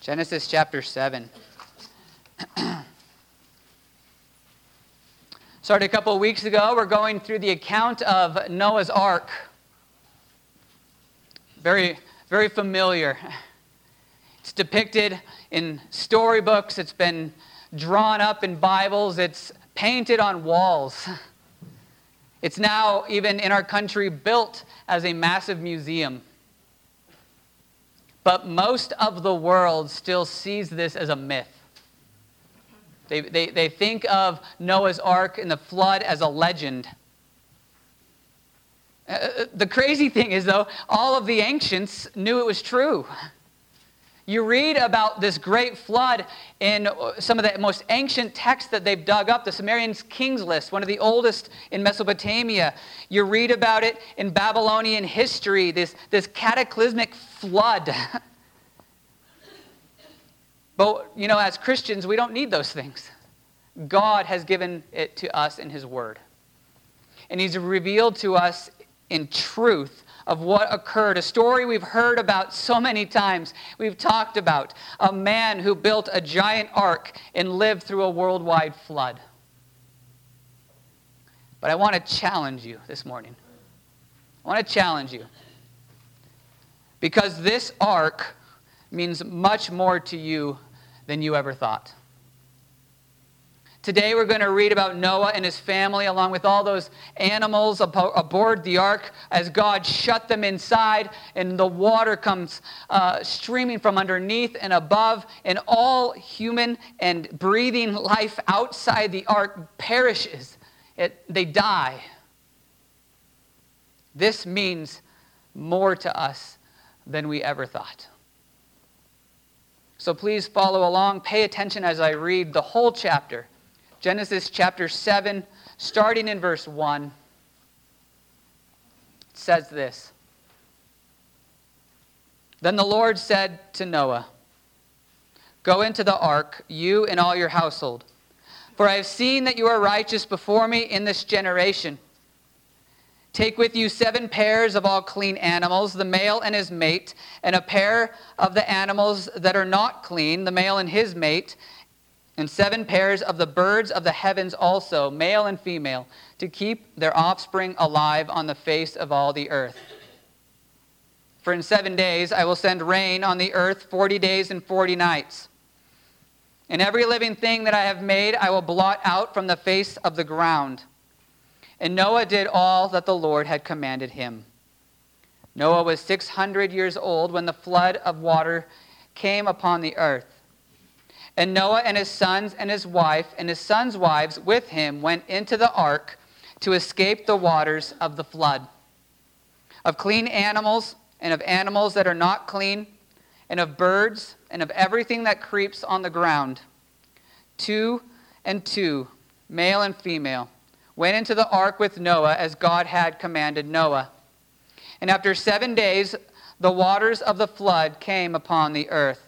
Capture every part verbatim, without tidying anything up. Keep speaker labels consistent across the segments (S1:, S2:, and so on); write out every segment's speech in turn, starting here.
S1: Genesis chapter seven. Started a couple of weeks ago. We're going through the account of Noah's Ark. Very, very familiar. It's depicted in storybooks. It's been drawn up in Bibles. It's painted on walls. It's now, even in our country, built as a massive museum. But most of the world still sees this as a myth. They, they, they think of Noah's Ark and the flood as a legend. Uh, the crazy thing is, though, all of the ancients knew it was true. You read about this great flood in some of the most ancient texts that they've dug up, the Sumerian Kings List, one of the oldest in Mesopotamia. You read about it in Babylonian history, this, this cataclysmic flood. But, you know, as Christians, we don't need those things. God has given it to us in His Word. And He's revealed to us in truth of what occurred, a story we've heard about so many times. We've talked about a man who built a giant ark and lived through a worldwide flood. But I want to challenge you this morning. I want to challenge you. Because this ark means much more to you than you ever thought. Today we're going to read about Noah and his family along with all those animals aboard the ark as God shut them inside and the water comes uh, streaming from underneath and above, and all human and breathing life outside the ark perishes. It, they die. This means more to us than we ever thought. So please follow along. Pay attention as I read the whole chapter. Genesis chapter seven, starting in verse one. It says this. Then the Lord said to Noah, "Go into the ark, you and all your household, for I have seen that you are righteous before me in this generation. Take with you seven pairs of all clean animals, the male and his mate, and a pair of the animals that are not clean, the male and his mate, and seven pairs of the birds of the heavens also, male and female, to keep their offspring alive on the face of all the earth. For in seven days I will send rain on the earth forty days and forty nights. And every living thing that I have made I will blot out from the face of the ground." And Noah did all that the Lord had commanded him. Noah was six hundred years old when the flood of water came upon the earth. And Noah and his sons and his wife and his sons' wives with him went into the ark to escape the waters of the flood. Of clean animals and of animals that are not clean, and of birds and of everything that creeps on the ground. Two and two, male and female, went into the ark with Noah as God had commanded Noah. And after seven days, the waters of the flood came upon the earth.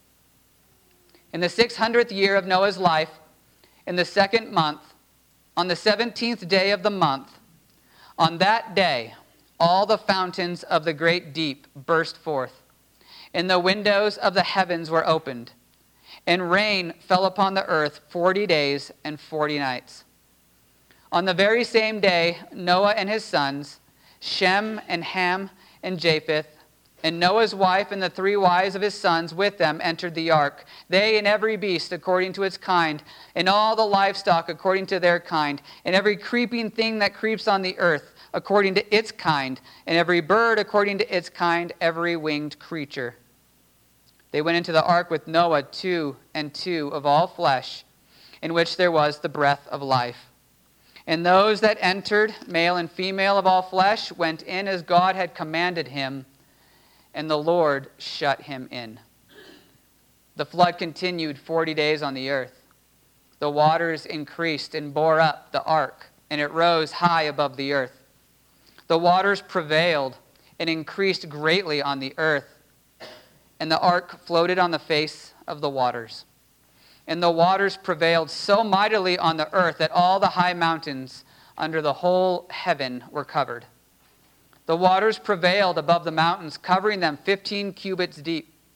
S1: In the six hundredth year of Noah's life, in the second month, on the seventeenth day of the month, on that day, all the fountains of the great deep burst forth, and the windows of the heavens were opened, and rain fell upon the earth forty days and forty nights. On the very same day, Noah and his sons, Shem and Ham and Japheth, and Noah's wife and the three wives of his sons with them entered the ark, they and every beast according to its kind, and all the livestock according to their kind, and every creeping thing that creeps on the earth according to its kind, and every bird according to its kind, every winged creature. They went into the ark with Noah, two and two of all flesh, in which there was the breath of life. And those that entered, male and female of all flesh, went in as God had commanded him, and the Lord shut him in. The flood continued forty days on the earth. The waters increased and bore up the ark, and it rose high above the earth. The waters prevailed and increased greatly on the earth, and the ark floated on the face of the waters. And the waters prevailed so mightily on the earth that all the high mountains under the whole heaven were covered. The waters prevailed above the mountains, covering them fifteen cubits deep.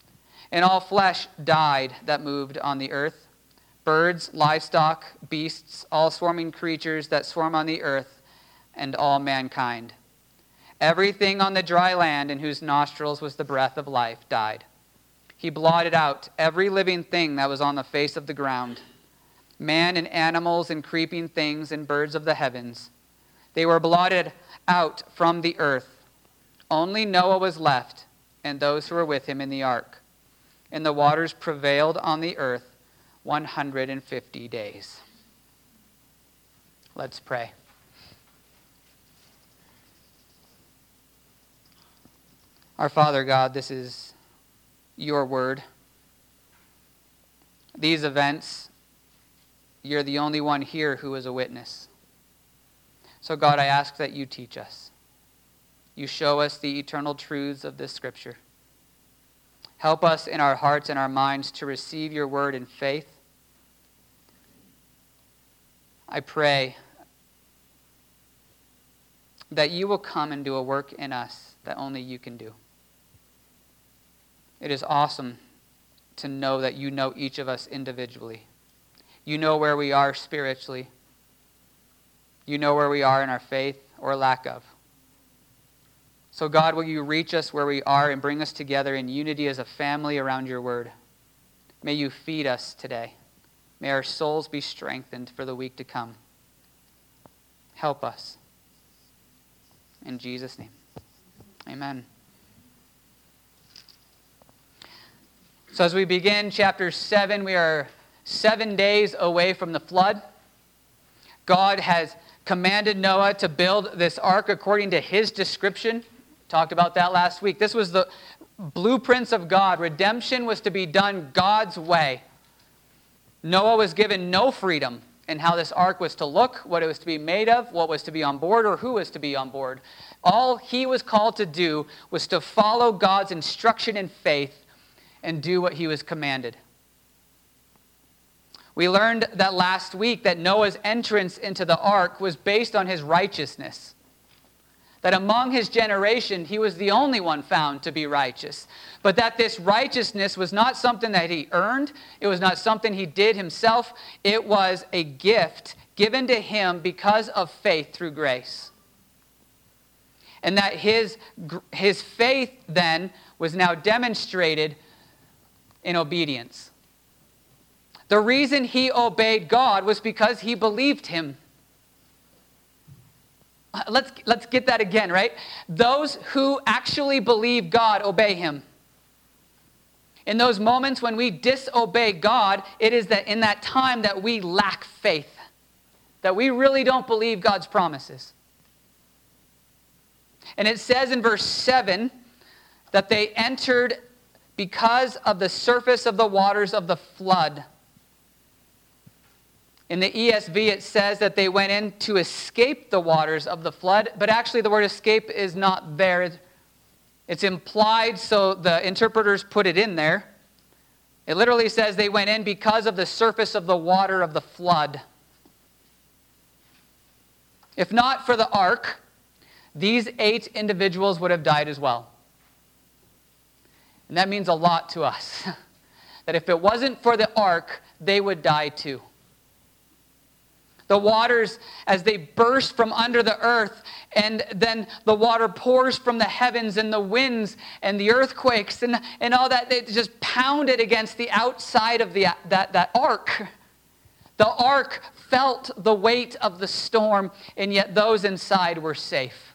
S1: And all flesh died that moved on the earth, birds, livestock, beasts, all swarming creatures that swarm on the earth, and all mankind. Everything on the dry land in whose nostrils was the breath of life died. He blotted out every living thing that was on the face of the ground, man and animals and creeping things and birds of the heavens. They were blotted out from the earth. Only Noah was left, and those who were with him in the ark. And the waters prevailed on the earth one hundred fifty days. Let's pray. Our Father God, this is your word. These events, you're the only one here who is a witness. So God, I ask that you teach us. You show us the eternal truths of this scripture. Help us in our hearts and our minds to receive your word in faith. I pray that you will come and do a work in us that only you can do. It is awesome to know that you know each of us individually. You know where we are spiritually. You know where we are in our faith or lack of. So God, will you reach us where we are and bring us together in unity as a family around your word? May you feed us today. May our souls be strengthened for the week to come. Help us. In Jesus' name, amen. So as we begin chapter seven, we are seven days away from the flood. God has commanded Noah to build this ark according to his description. Talked about that last week. This was the blueprints of God. Redemption was to be done God's way. Noah was given no freedom in how this ark was to look, what it was to be made of, what was to be on board, or who was to be on board. All he was called to do was to follow God's instruction in faith and do what he was commanded. We learned that last week that Noah's entrance into the ark was based on his righteousness. That among his generation, he was the only one found to be righteous. But that this righteousness was not something that he earned. It was not something he did himself. It was a gift given to him because of faith through grace. And that his, his faith then was now demonstrated in obedience. The reason he obeyed God was because he believed him. Let's, let's get that again, right? Those who actually believe God obey him. In those moments when we disobey God, it is that in that time that we lack faith, that we really don't believe God's promises. And it says in verse seven that they entered because of the surface of the waters of the flood. In the E S V, it says that they went in to escape the waters of the flood, but actually the word escape is not there. It's implied, so the interpreters put it in there. It literally says they went in because of the surface of the water of the flood. If not for the ark, these eight individuals would have died as well. And that means a lot to us. That if it wasn't for the ark, they would die too. The waters, as they burst from under the earth, and then the water pours from the heavens, and the winds and the earthquakes and, and all that, they just pounded against the outside of the, that, that ark. The ark felt the weight of the storm, and yet those inside were safe.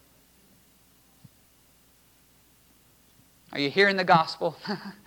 S1: Are you hearing the gospel?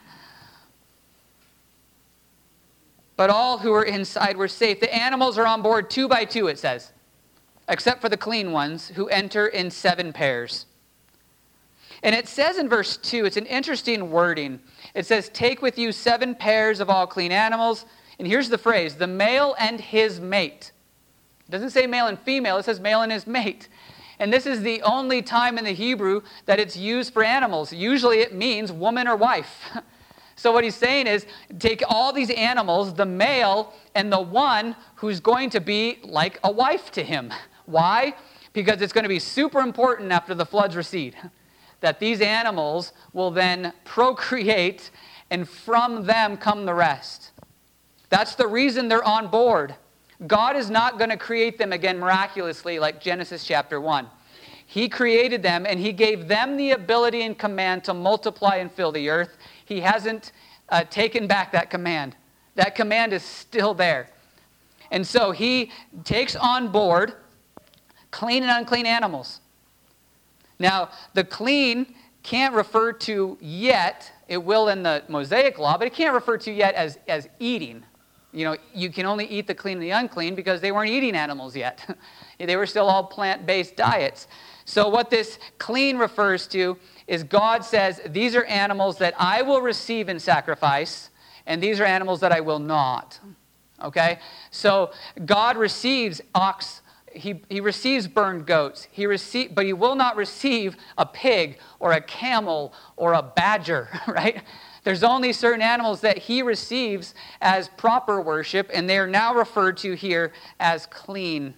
S1: But all who were inside were safe. The animals are on board two by two, it says, except for the clean ones who enter in seven pairs. And it says in verse two, it's an interesting wording. It says, take with you seven pairs of all clean animals. And here's the phrase, the male and his mate. It doesn't say male and female, it says male and his mate. And this is the only time in the Hebrew that it's used for animals. Usually it means woman or wife. So what he's saying is, take all these animals, the male and the one who's going to be like a wife to him. Why? Because it's going to be super important after the floods recede, that these animals will then procreate and from them come the rest. That's the reason they're on board. God is not going to create them again miraculously like Genesis chapter one. He created them, and he gave them the ability and command to multiply and fill the earth. He hasn't uh, taken back that command. That command is still there. And so he takes on board clean and unclean animals. Now, the clean can't refer to yet, it will in the Mosaic law, but it can't refer to yet as, as eating. You know, you can only eat the clean and the unclean because they weren't eating animals yet. They were still all plant-based diets. So what this clean refers to is God says, these are animals that I will receive in sacrifice, and these are animals that I will not. Okay? So God receives ox, he, he receives burned goats, he receive, but he will not receive a pig or a camel or a badger, right? There's only certain animals that he receives as proper worship, and they are now referred to here as clean.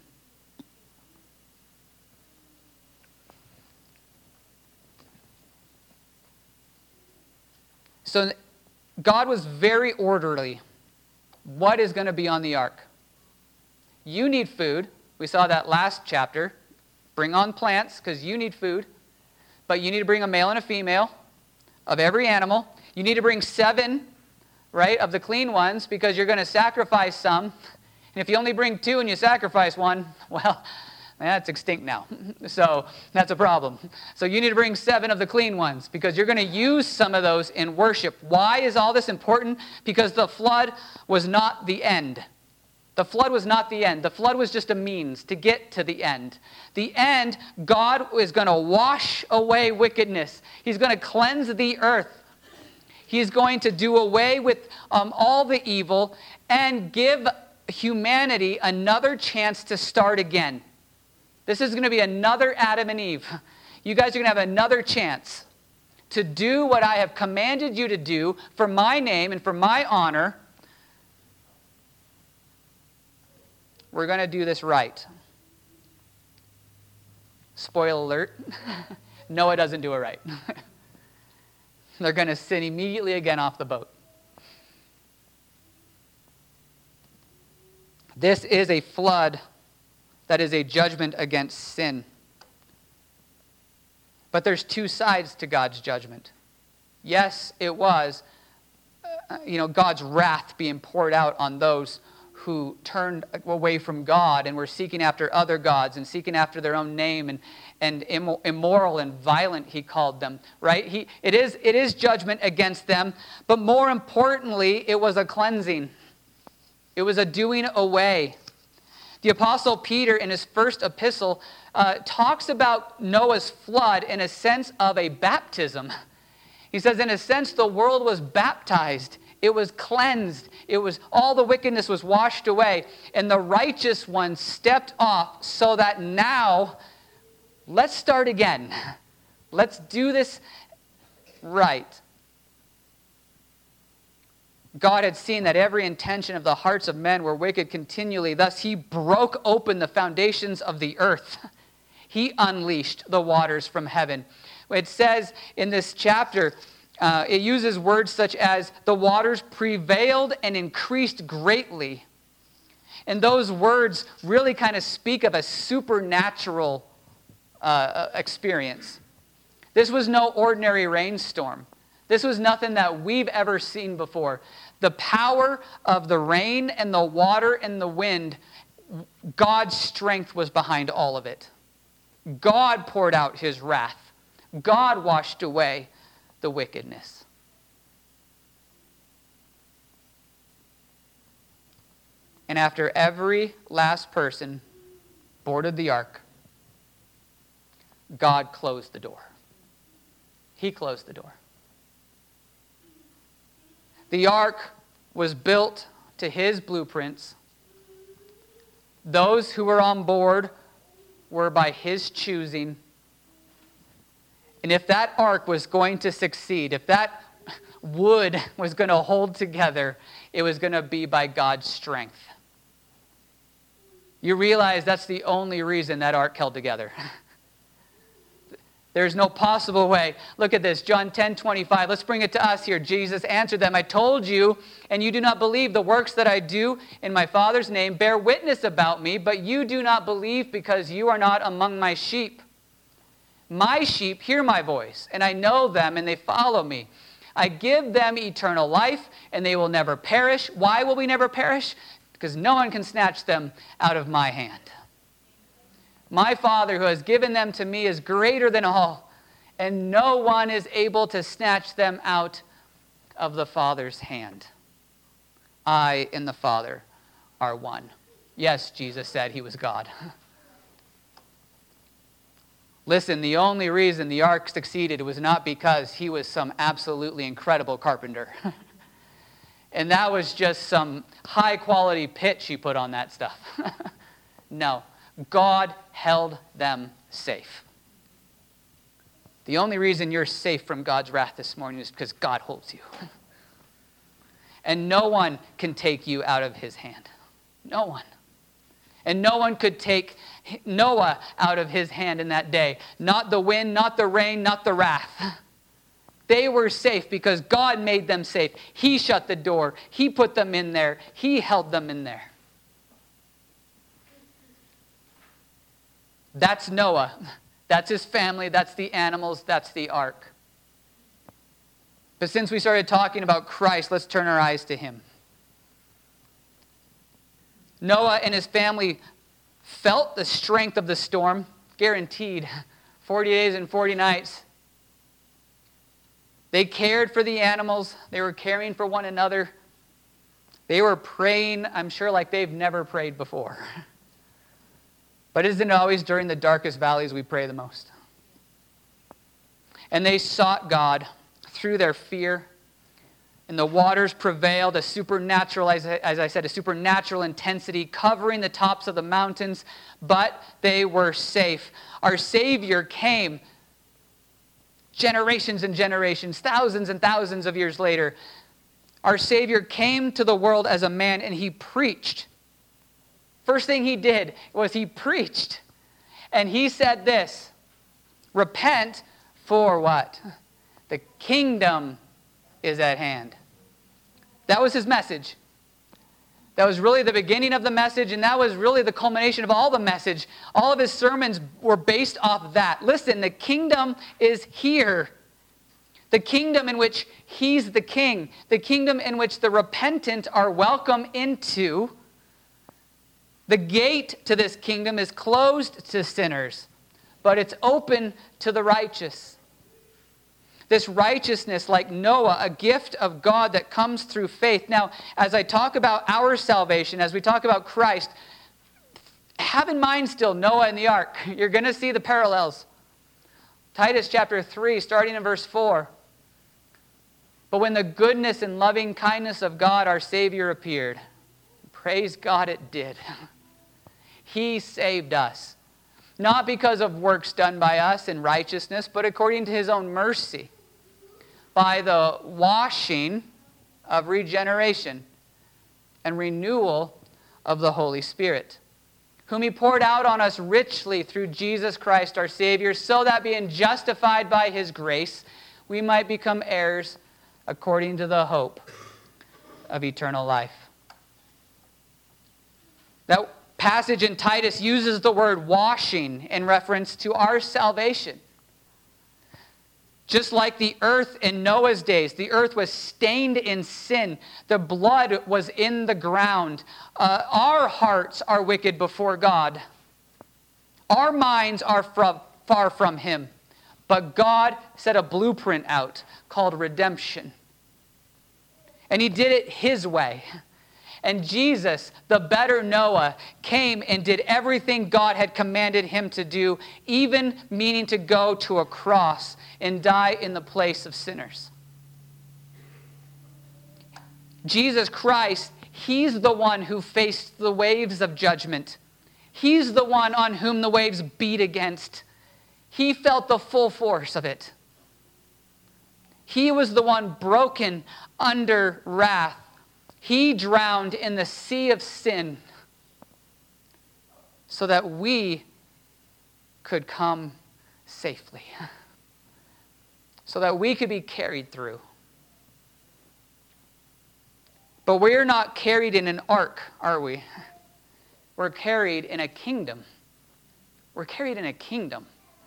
S1: So God was very orderly. What is going to be on the ark? You need food. We saw that last chapter. Bring on plants because you need food. But you need to bring a male and a female of every animal. You need to bring seven, right, of the clean ones because you're going to sacrifice some. And if you only bring two and you sacrifice one, well, that's extinct now. So that's a problem. So you need to bring seven of the clean ones because you're going to use some of those in worship. Why is all this important? Because the flood was not the end. The flood was not the end. The flood was just a means to get to the end. The end, God is going to wash away wickedness. He's going to cleanse the earth. He's going to do away with um, all the evil and give humanity another chance to start again. This is going to be another Adam and Eve. You guys are going to have another chance to do what I have commanded you to do for my name and for my honor. We're going to do this right. Spoiler alert. Noah doesn't do it right. They're going to sin immediately again off the boat. This is a flood that is a judgment against sin. But there's two sides to God's judgment. Yes, it was, uh, you know, God's wrath being poured out on those who turned away from God and were seeking after other gods and seeking after their own name and, and immoral and violent, he called them, right? He, it is, it is judgment against them, but more importantly, it was a cleansing. It was a doing away. The Apostle Peter, in his first epistle, uh, talks about Noah's flood in a sense of a baptism. He says, in a sense, the world was baptized. It was cleansed. It was all the wickedness was washed away. And the righteous one stepped off so that now, let's start again. Let's do this right. God had seen that every intention of the hearts of men were wicked continually. Thus he broke open the foundations of the earth. He unleashed the waters from heaven. It says in this chapter, uh, it uses words such as, the waters prevailed and increased greatly. And those words really kind of speak of a supernatural uh, experience. This was no ordinary rainstorm. This was nothing that we've ever seen before. The power of the rain and the water and the wind, God's strength was behind all of it. God poured out his wrath. God washed away the wickedness. And after every last person boarded the ark, God closed the door. He closed the door. The ark was built to his blueprints. Those who were on board were by his choosing. And if that ark was going to succeed, if that wood was going to hold together, it was going to be by God's strength. You realize that's the only reason that ark held together. There's no possible way. Look at this, John ten twenty-five. Let's bring it to us here. Jesus answered them, I told you, and you do not believe. The works that I do in my Father's name bear witness about me, but you do not believe because you are not among my sheep. My sheep hear my voice, and I know them, and they follow me. I give them eternal life, and they will never perish. Why will we never perish? Because no one can snatch them out of my hand. My Father who has given them to me is greater than all, and no one is able to snatch them out of the Father's hand. I and the Father are one. Yes, Jesus said he was God. Listen, the only reason the ark succeeded was not because he was some absolutely incredible carpenter. And that was just some high-quality pitch he put on that stuff. No. God held them safe. The only reason you're safe from God's wrath this morning is because God holds you. And no one can take you out of his hand. No one. And no one could take Noah out of his hand in that day. Not the wind, not the rain, not the wrath. They were safe because God made them safe. He shut the door. He put them in there. He held them in there. That's Noah. That's his family. That's the animals. That's the ark. But since we started talking about Christ, let's turn our eyes to him. Noah and his family felt the strength of the storm, guaranteed. forty days and forty nights. They cared for the animals. They were caring for one another. They were praying, I'm sure, like they've never prayed before. But isn't it always during the darkest valleys we pray the most? And they sought God through their fear. And the waters prevailed, a supernatural, as I said, a supernatural intensity covering the tops of the mountains. But they were safe. Our Savior came generations and generations, thousands and thousands of years later. Our Savior came to the world as a man and he preached. First thing he did was he preached. And he said this, repent for what? The kingdom is at hand. That was his message. That was really the beginning of the message, and that was really the culmination of all the message. All of his sermons were based off that. Listen, the kingdom is here. The kingdom in which he's the king. The kingdom in which the repentant are welcome into. The gate to this kingdom is closed to sinners, but it's open to the righteous. This righteousness, like Noah, a gift of God that comes through faith. Now, as I talk about our salvation, as we talk about Christ, have in mind still Noah and the ark. You're going to see the parallels. Titus chapter three, starting in verse four. But when the goodness and loving kindness of God, our Savior, appeared, praise God it did. He saved us. Not because of works done by us in righteousness, but according to his own mercy. By the washing of regeneration and renewal of the Holy Spirit, whom he poured out on us richly through Jesus Christ our Savior, so that being justified by his grace, we might become heirs according to the hope of eternal life. That passage in Titus uses the word washing in reference to our salvation. Just like the earth in Noah's days, the earth was stained in sin. The blood was in the ground. Uh, our hearts are wicked before God. Our minds are from, far from him. But God set a blueprint out called redemption. And he did it his way. And Jesus, the better Noah, came and did everything God had commanded him to do, even meaning to go to a cross and die in the place of sinners. Jesus Christ, he's the one who faced the waves of judgment. He's the one on whom the waves beat against. He felt the full force of it. He was the one broken under wrath. He drowned in the sea of sin so that we could come safely. so that we could be carried through. But we're not carried in an ark, are we? We're carried in a kingdom. We're carried in a kingdom.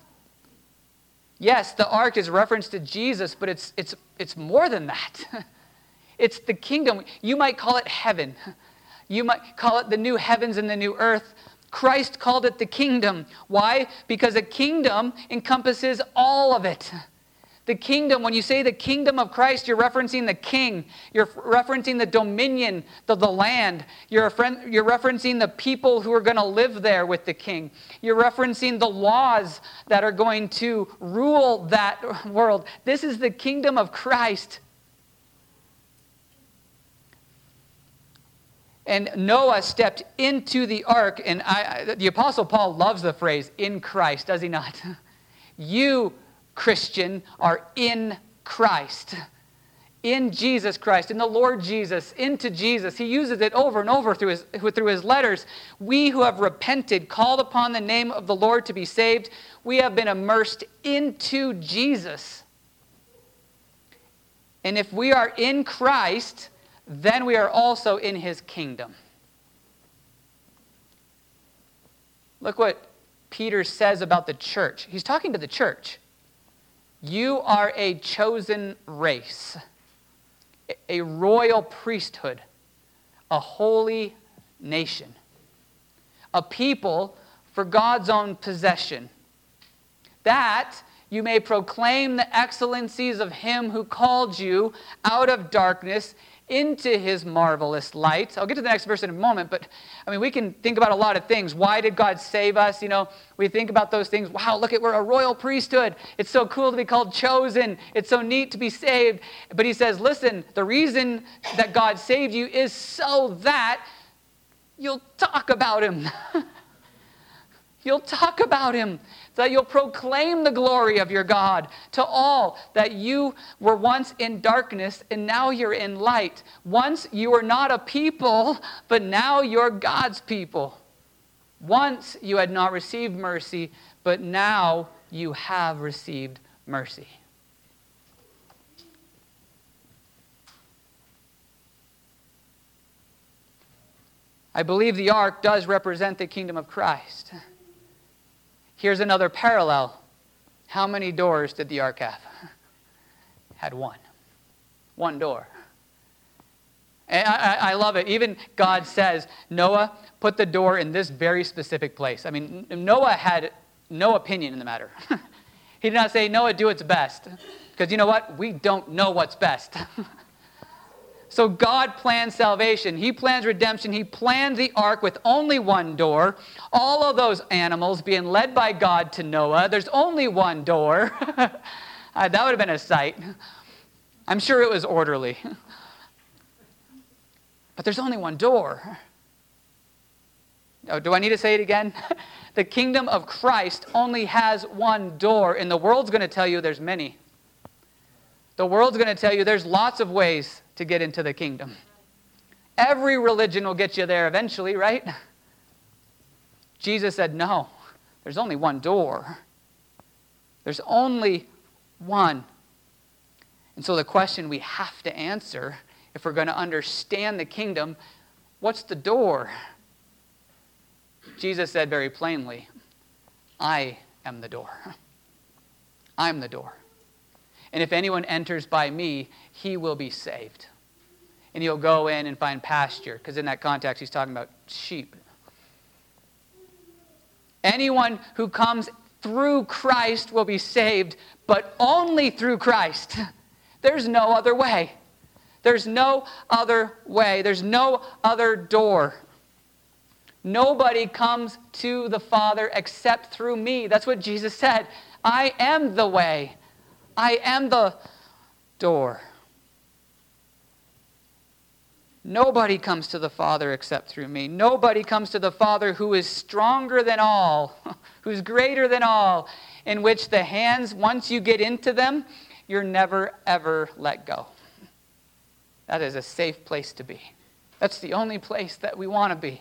S1: Yes, the ark is reference to Jesus, but it's it's it's more than that. It's the kingdom. You might call it heaven. You might call it the new heavens and the new earth. Christ called it the kingdom. Why? Because a kingdom encompasses all of it. The kingdom, when you say the kingdom of Christ, you're referencing the king. You're referencing the dominion of the land. You're, you're referencing the people who are going to live there with the king. You're referencing the laws that are going to rule that world. This is the kingdom of Christ. And Noah stepped into the ark, and I, the Apostle Paul loves the phrase, in Christ, does he not? You, Christian, are in Christ. In Jesus Christ, in the Lord Jesus, into Jesus. He uses it over and over through his, through his letters. We who have repented, called upon the name of the Lord to be saved, we have been immersed into Jesus. And if we are in Christ, then we are also in his kingdom. Look what Peter says about the church. He's talking to the church. You are a chosen race, a royal priesthood, a holy nation, a people for God's own possession, that you may proclaim the excellencies of him who called you out of darkness into his marvelous light. I'll get to the next verse in a moment, but I mean, we can think about a lot of things. Why did God save us? You know, we think about those things. Wow, look at, we're a royal priesthood. It's so cool to be called chosen. It's so neat to be saved. But he says, listen, the reason that God saved you is so that you'll talk about him. You'll talk about him, that you'll proclaim the glory of your God to all, that you were once in darkness and now you're in light. Once you were not a people, but now you're God's people. Once you had not received mercy, but now you have received mercy. I believe the ark does represent the kingdom of Christ. Here's another parallel. How many doors did the ark have? Had one. One door. And I, I love it. Even God says, Noah, put the door in this very specific place. I mean, Noah had no opinion in the matter. He did not say, Noah, do what's best. Because you know what? We don't know what's best. So God plans salvation. He plans redemption. He planned the ark with only one door. All of those animals being led by God to Noah. There's only one door. uh, that would have been a sight. I'm sure it was orderly. But there's only one door. Oh, do I need to say it again? The kingdom of Christ only has one door, and the world's going to tell you there's many. The world's going to tell you there's lots of ways to get into the kingdom. Every religion will get you there eventually, right? Jesus said, no, there's only one door. There's only one. And so the question we have to answer, if we're going to understand the kingdom, what's the door? Jesus said very plainly, I am the door. I'm the door. And if anyone enters by me, he will be saved. And he'll go in and find pasture, because in that context, he's talking about sheep. Anyone who comes through Christ will be saved, but only through Christ. There's no other way. There's no other way. There's no other door. Nobody comes to the Father except through me. That's what Jesus said. I am the way. I am the door. Nobody comes to the Father except through me. Nobody comes to the Father who is stronger than all, who's greater than all, in which the hands, once you get into them, you're never, ever let go. That is a safe place to be. That's the only place that we want to be.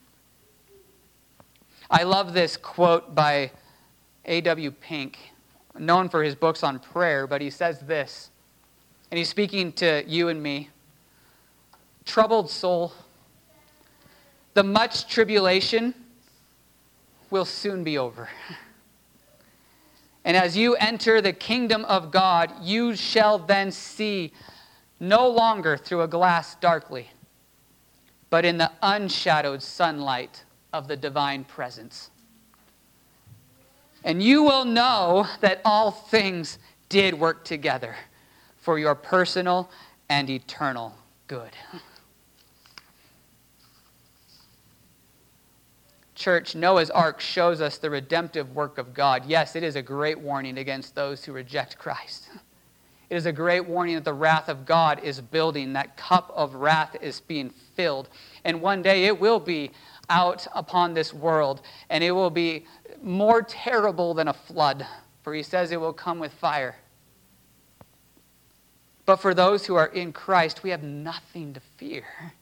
S1: I love this quote by A W Pink. known for his books on prayer, but he says this, and he's speaking to you and me. Troubled soul, the much tribulation will soon be over. And as you enter the kingdom of God, you shall then see no longer through a glass darkly, but in the unshadowed sunlight of the divine presence. And you will know that all things did work together for your personal and eternal good. Church, Noah's Ark shows us the redemptive work of God. Yes, it is a great warning against those who reject Christ. It is a great warning that the wrath of God is building. That cup of wrath is being filled. And one day it will be out upon this world, and it will be more terrible than a flood, for he says it will come with fire. But for those who are in Christ, we have nothing to fear.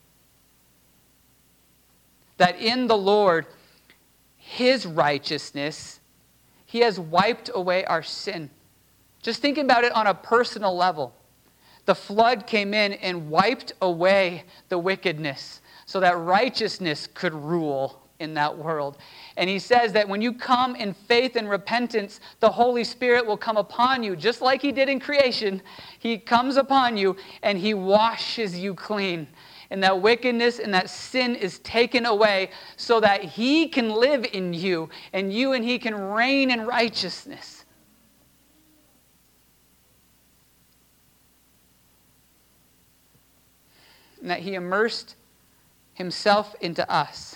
S1: That in the Lord, his righteousness, he has wiped away our sin. Just think about it on a personal level. The flood came in and wiped away the wickedness so that righteousness could rule in that world. And he says that when you come in faith and repentance, the Holy Spirit will come upon you, just like he did in creation. He comes upon you and he washes you clean. And that wickedness and that sin is taken away so that he can live in you and you and he can reign in righteousness. And that he immersed himself into us.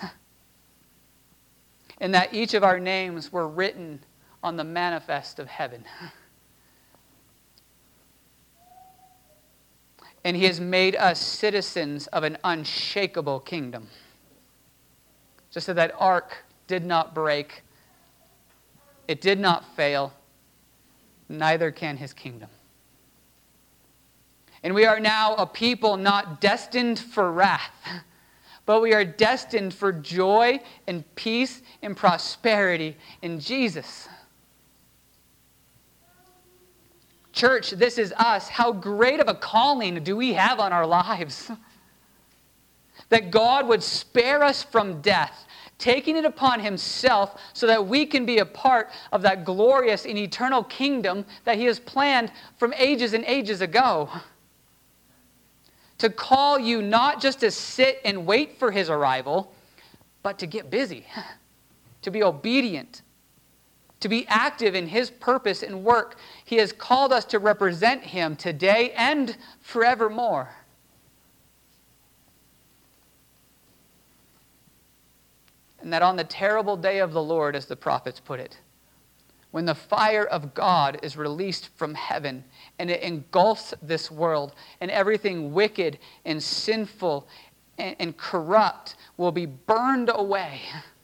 S1: And that each of our names were written on the manifest of heaven. And he has made us citizens of an unshakable kingdom. Just so that ark did not break, it did not fail, neither can his kingdom. And we are now a people not destined for wrath, but we are destined for joy and peace and prosperity in Jesus. Church, this is us. How great of a calling do we have on our lives? That God would spare us from death, taking it upon himself so that we can be a part of that glorious and eternal kingdom that he has planned from ages and ages ago. To call you not just to sit and wait for his arrival, but to get busy, to be obedient, to be active in his purpose and work. He has called us to represent him today and forevermore. And that on the terrible day of the Lord, as the prophets put it, when the fire of God is released from heaven and it engulfs this world and everything wicked and sinful and, and corrupt will be burned away,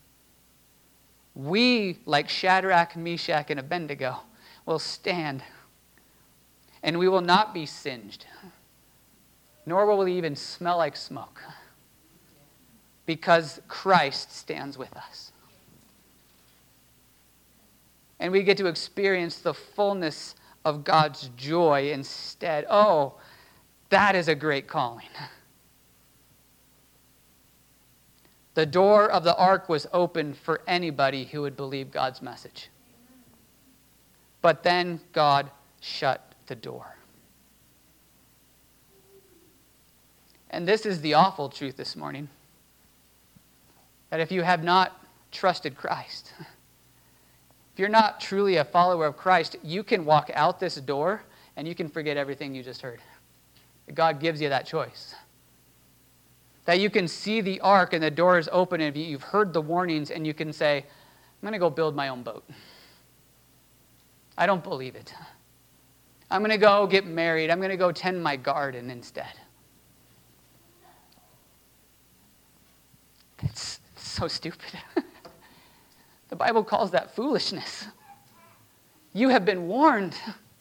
S1: we, like Shadrach, Meshach, and Abednego, will stand, and we will not be singed, nor will we even smell like smoke, because Christ stands with us. And we get to experience the fullness of God's joy instead. Oh, that is a great calling. The door of the ark was open for anybody who would believe God's message. But then God shut the door. And this is the awful truth this morning. That if you have not trusted Christ, if you're not truly a follower of Christ, you can walk out this door and you can forget everything you just heard. God gives you that choice. That you can see the ark and the door is open and you've heard the warnings and you can say, I'm going to go build my own boat. I don't believe it. I'm going to go get married. I'm going to go tend my garden instead. It's so stupid. The Bible calls that foolishness. You have been warned.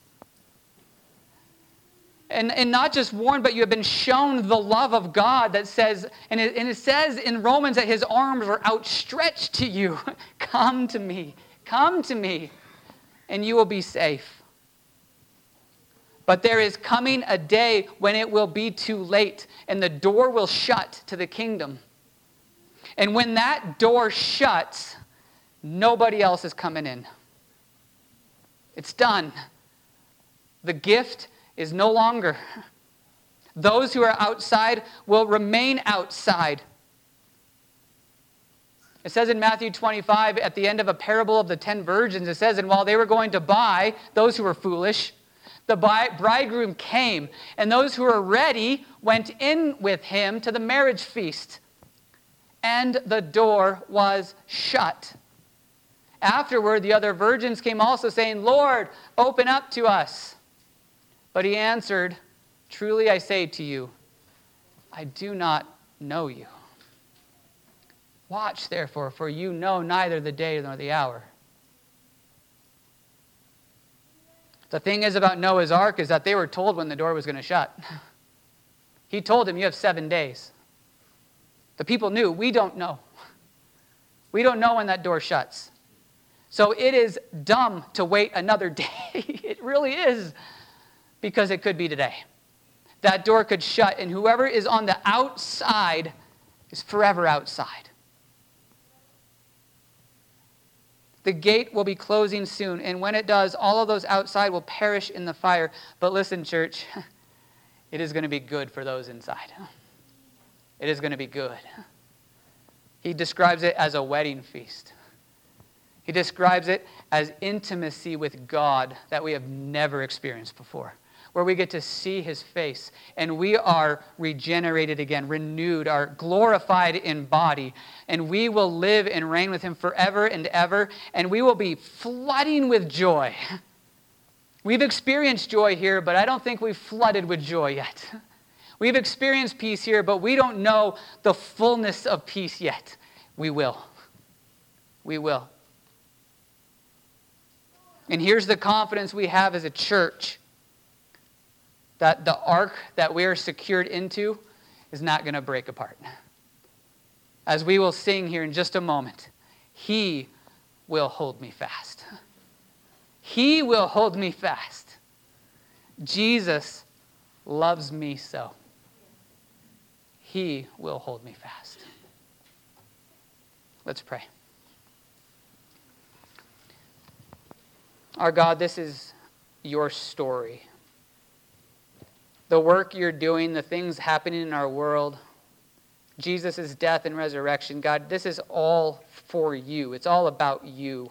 S1: And, and not just warned, but you have been shown the love of God that says, and it, and it says in Romans that his arms are outstretched to you. Come to me. Come to me. and you will be safe. But there is coming a day when it will be too late, and the door will shut to the kingdom. And when that door shuts, nobody else is coming in. It's done. The gift is no longer. Those who are outside will remain outside. It says in Matthew twenty-five, at the end of a parable of the ten virgins, it says, and while they were going to buy, those who were foolish, the bridegroom came, and those who were ready went in with him to the marriage feast. And the door was shut. Afterward, the other virgins came also, saying, Lord, open up to us. But he answered, truly I say to you, I do not know you. Watch, therefore, for you know neither the day nor the hour. The thing is about Noah's Ark is that they were told when the door was going to shut. He told them, you have seven days. The people knew. We don't know. We don't know when that door shuts. So it is dumb to wait another day. It really is. Because it could be today. That door could shut, and whoever is on the outside is forever outside. The gate will be closing soon, and when it does, all of those outside will perish in the fire. But listen, church, it is going to be good for those inside. It is going to be good. He describes it as a wedding feast. He describes it as intimacy with God that we have never experienced before, where we get to see his face, and we are regenerated again, renewed, are glorified in body, and we will live and reign with him forever and ever, and we will be flooding with joy. We've experienced joy here, but I don't think we've flooded with joy yet. We've experienced peace here, but we don't know the fullness of peace yet. We will. We will. And here's the confidence we have as a church, that the ark that we are secured into is not going to break apart. As we will sing here in just a moment, he will hold me fast. He will hold me fast. Jesus loves me so. He will hold me fast. Let's pray. Our God, this is your story. The work you're doing, the things happening in our world, Jesus' death and resurrection, God, this is all for you. It's all about you.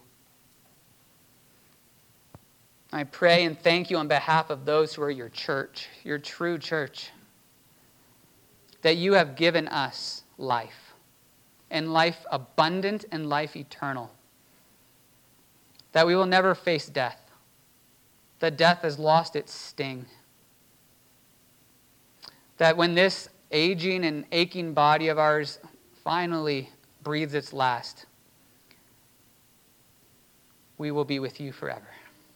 S1: I pray and thank you on behalf of those who are your church, your true church, that you have given us life, and life abundant and life eternal. That we will never face death. That death has lost its sting. That when this aging and aching body of ours finally breathes its last, we will be with you forever.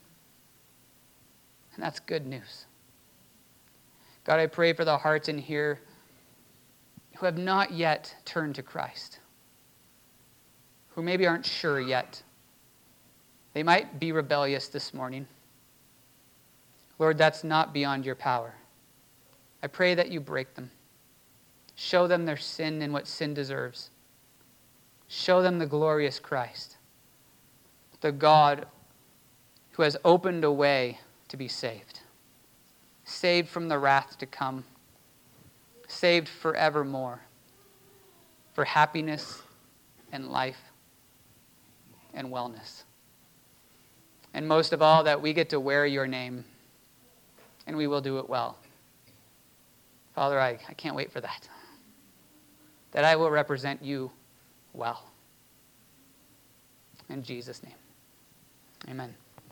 S1: And that's good news. God, I pray for the hearts in here who have not yet turned to Christ, who maybe aren't sure yet. They might be rebellious this morning. Lord, that's not beyond your power. I pray that you break them. Show them their sin and what sin deserves. Show them the glorious Christ, the God who has opened a way to be saved, saved from the wrath to come, saved forevermore, for happiness and life and wellness. And most of all, that we get to wear your name, and we will do it well. Father, I, I can't wait for that. That I will represent you well. In Jesus' name, amen.